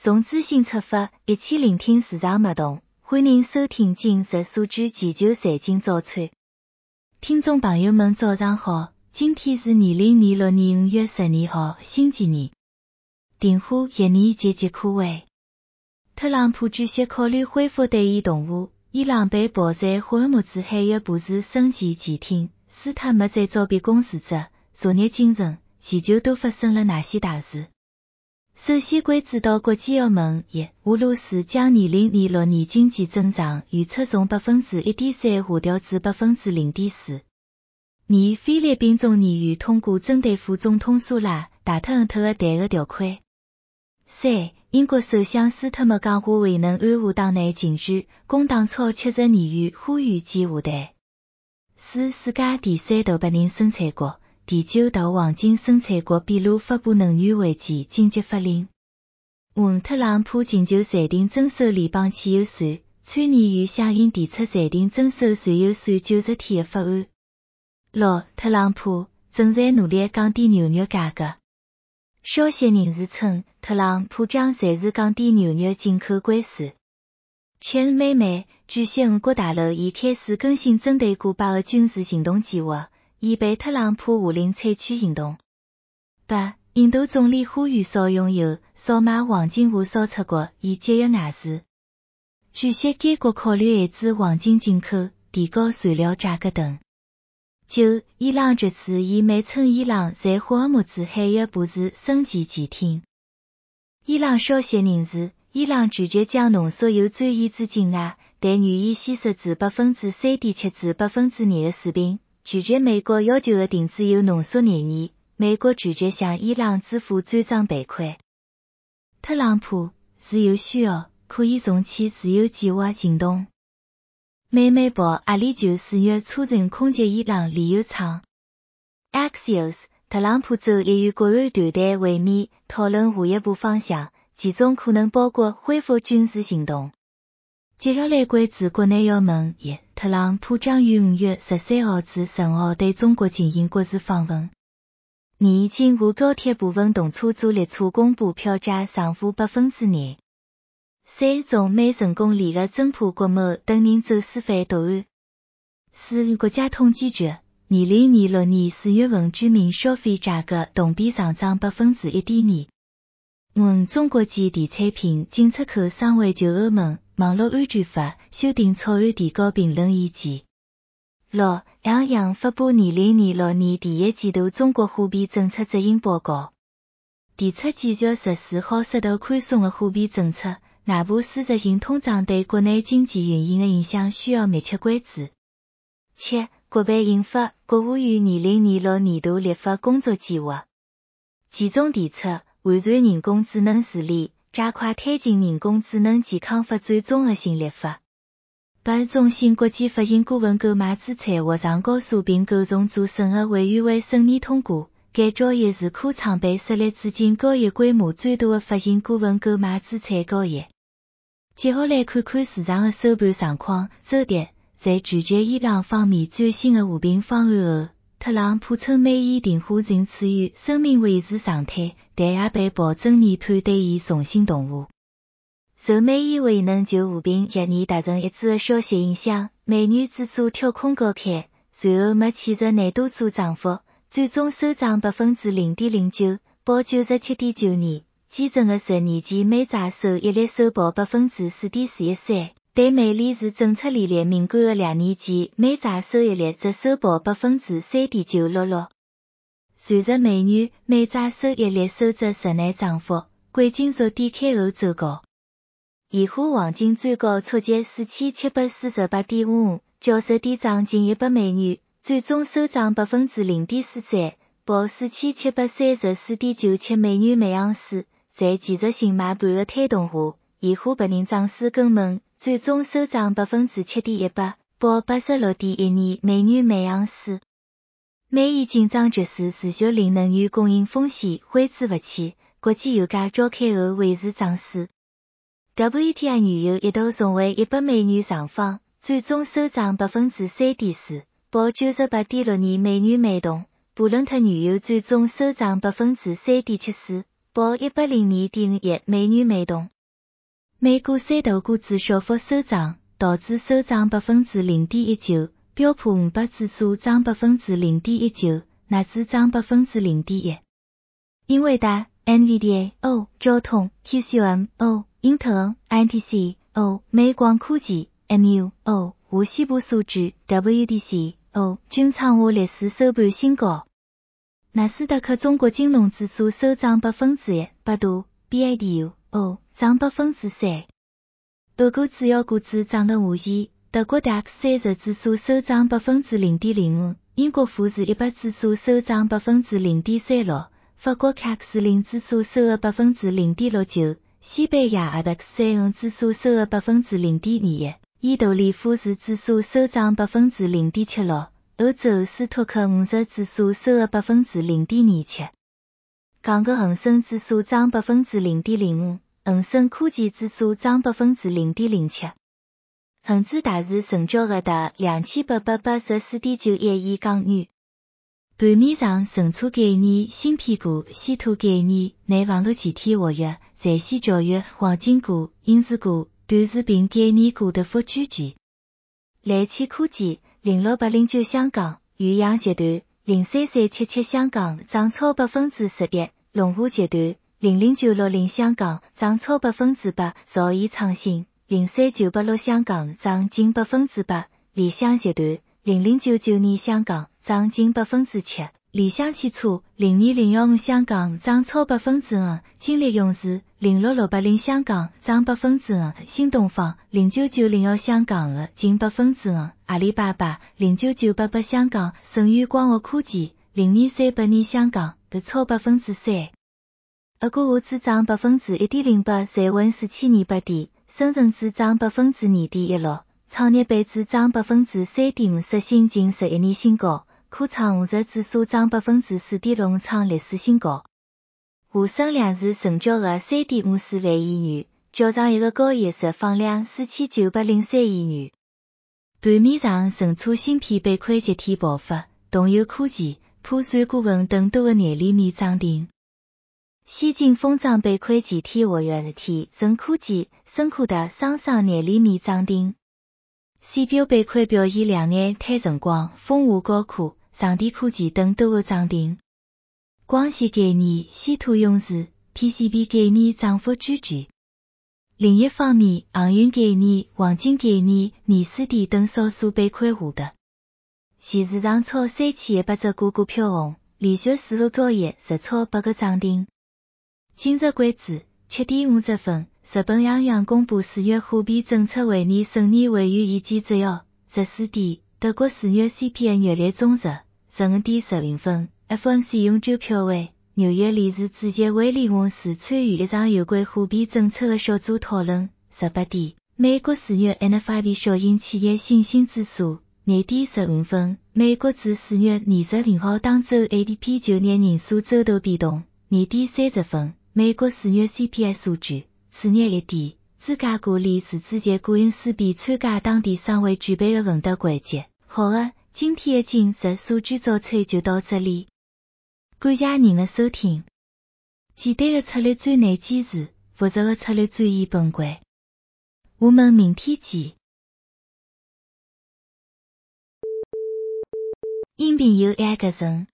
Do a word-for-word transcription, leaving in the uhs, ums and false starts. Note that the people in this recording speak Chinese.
从资讯出发，一起聆听市场脉动。欢迎收听今日数据全球财经早餐。听众朋友们早上好，今天是二零二六年五月十二号，星期二。电话一年岌岌可危。特朗普主席考虑恢复对伊动武，伊朗被迫在霍尔木兹海峡部署升级舰艇，斯坦没再招兵攻势者。昨日清晨，全球都发生了哪些大事？首先关注到国际要闻一，俄罗斯将二零二六年经济增长预测从百分之一点三下调至百分之零点四。二，菲律宾众议院通过针对副总统苏拉大特恩特的弹劾条款。三，英国首相斯特默讲话未能安抚党内情绪，工党超七十议员呼吁其下台。四，世界第三大白银生产国。第九大黄金生产国秘鲁发布能源危机紧急法令。五，特朗普请求暂停征收联邦汽油税，参议院响应提出暂停征收税油税九十天的法案。六，特朗普正在努力降低牛肉价格。消息人士称，特朗普将暂时降低牛肉进口关税。七，美美主席五国大楼已开始更新针对古巴的军事行动计划。已被特朗普下令采取行动。八，印度总理呼吁少用油、少买黄金和少出国，以节约外资。据悉该国考虑限制黄金进口、提高燃料价格等。九，伊朗这次以美称伊朗在霍尔木兹海峡部署升级舰艇。伊朗消息人士，伊朗拒绝将浓缩铀转移至境外，但愿意稀释至百分之三点七至百分之二的水平。拒绝美国要求的停止铀浓缩协议，美国拒绝向伊朗支付转账赔款。特朗普是有需要，可以重启自由计划行动。美媒报阿里就四月促成空袭伊朗炼油厂。Axios， 特朗普周一与国安团队会面，讨论下一步方向，其中可能包括恢复军事行动。接下来关注国内要闻一，特朗普将于五月十三号至十五号对中国进行国事访问。二，京沪高铁部分动车组列车公布票价上浮百分之二。三，中美成功联合侦破郭某等人走私贩毒案。四，国家统计局，二零二六年四月份居民消费价格同比上涨百分之一点二。五，中国籍地产品进出口商会就欧盟网络安全法修订草案提交评论意见。六，央行发布二零二六年第一季度中国货币政策执行报告，提出继续实施好适度宽松的货币政策，哪怕事实性通胀对国内经济运行的影响需要密切关注。七，国办印发国务院二零二六年度立法工作计划，其中提出完善人工智能治理，加快推进人工智能健康发展综合性立法。八，中信国际发行顾问购买资产或上告诉并构成做审核委员会审议通过，该交易是科创板设立至今交易规模最大的发行顾问购买资产交易。接下来看看市场的收盘状况。周一，在拒绝伊朗方面最新的和平方案后，特朗普称美伊电话仍处于生命维持状态，但也被保证研判对伊重新动武。受美伊未能就和平协议达成一致的消息影响，美元指数跳空高开，随后没企图难度做涨幅，最终收涨百分之零点零九，报九十七点九二。基准的十年期美债收益率收报百分之四点四一三，对美联储政策利率敏感的两年期美债收益率则收报百分之三点九六六。随着美元美债收益率收窄十内涨幅，贵金属低开后走高。现货黄金最高触及四千七百四十八点五五，较十点涨近一百美元，最终收涨百分之零点四三，报四千七百三十四点九七美元每盎司。在技术性买盘的推动下，现货白银涨势更猛，最终收涨百分之七点一八，报八十六点一二美元每盎司。美伊紧张局势持续令能源供应风险挥之不去，国际油价召开后维持涨势。W T I 原油一度重回一百美元上方，最终收涨百分之三点四，报九十八点六二美元每桶。布伦特原油最终收涨百分之三点七四，报一百零二点五一美元每桶。 美股三大股指小幅收涨，道指收涨 百分之零点一九， 标普五百指数涨 百分之零点一九， 纳指涨 百分之零点一。英伟达 N V D A O 周通 Q C O M O 英特尔 I T C O 美光科技 M U O 无西部数据 W D C O 均创下历史收盘新高。纳斯达克中国金融指数收涨 百分之一， 百度 B I D U O 涨 百分之三。俄国主要股指涨得无疑，德国 D A X 三十指数收涨 百分之零点零五， 英国富时一百指数收涨 百分之零点三六， 法国 C A C 四十指数收了 百分之零点六九， 西班牙 I B E X 三十指数收了 百分之零点二一， 意大利富时指数收涨 百分之零点七六， 欧洲斯托克五十指数收了 百分之零点二七。港股恒生指数涨 百分之零点零五， 恒生科技指数涨 百分之零点零七。恒指大市成交额达 两千八百八十四点九一亿港元。盘面上，存储概念、芯片股、稀土概念、内网络集体活跃，在线教育、黄金股、影视股、短视频概念股大幅居前。雷汽科技零六八零九香港、裕阳集团零三三七七香港涨超 百分之十一， 龙湖集团零零九六零香港涨超 百分之八， 兆易创新零三九八六香港涨近 百分之八， 理想集团零零九九二香港涨近 百分之七， 理想汽车零二零一五香港涨超 百分之五， 金力勇士零六六八零香港涨 百分之五， 新东方零九九零一香港近 百分之五， 阿里巴巴零九九八八香港，舜宇光学科技零二三八二香港各超 百分之三。俄国股指涨 百分之一点零八， 站稳四千二百点，深圳指涨 百分之二点一六， 创业板指涨 百分之三点五， 刷新近十一年新高，科创五十指数涨 百分之四点六， 创历史新高。沪深两市成交额 三点五四万亿元，较上一个交易日放量 四千九百零三亿元。盘面上，存储芯片板块集体爆发，东友科技、普算股份等多个廿厘米涨停。先进封装板块集体活跃天，深科技、深科达双双廿厘米涨停。C P U 板块表现亮眼，碳晨光、丰华高科、上电科技等多个涨停。光线概念、稀土勇士、P C B 概念涨幅居前。另一方面，航运概念、黄金概念、棉丝电等少数板块下跌。现市场超三千一百只股股票红，连续四个交易日超八个涨停。今日关注七点五十分，日本央行公布四月货币政策会议审议会议意见摘要。十四点，德国四月 C P I 月率中值。十五点十零分 ，F O M C 永久票委纽约理事主席威廉王士参与一场有关货币政策的小组讨论。十八点，美国四月 N F I B 小型企业信心指数。廿点十五分，美国自四月二十零号当周 A D P 就业人数周度变动。廿点三十分，美国四月 C P I 数据。次日一点，芝加哥理事主席古恩斯比参加当地商会举办的问答环节。好的，今天的今日数据早餐就到这里。感谢您的收听。简单的策略最难坚持，复杂的策略最易崩溃。我们明天见。音频由 Agason